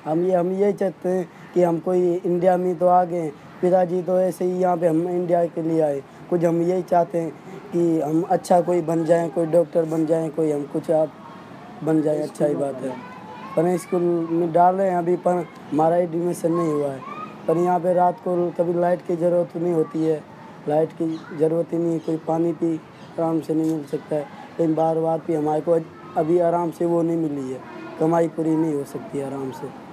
हम यही चाहते हैं कि हम कोई इंडिया में तो आ गए, पिताजी तो ऐसे ही यहाँ पे हम इंडिया के लिए आए। कुछ हम यही चाहते हैं कि हम अच्छा कोई बन जाएँ, कोई डॉक्टर बन जाएँ, कोई हम कुछ आप बन जाए, अच्छा ही बात है। पर स्कूल में डाल रहे हैं अभी, पर हमारा एडमिशन नहीं हुआ है। पर यहाँ पे रात को कभी लाइट की ज़रूरत नहीं होती है, लाइट की ज़रूरत ही नहीं है, कोई पानी भी आराम से नहीं मिल सकता है। लेकिन बार-बार भी हमारे को अभी आराम से वो नहीं मिली है, कमाई पूरी नहीं हो सकती है आराम से।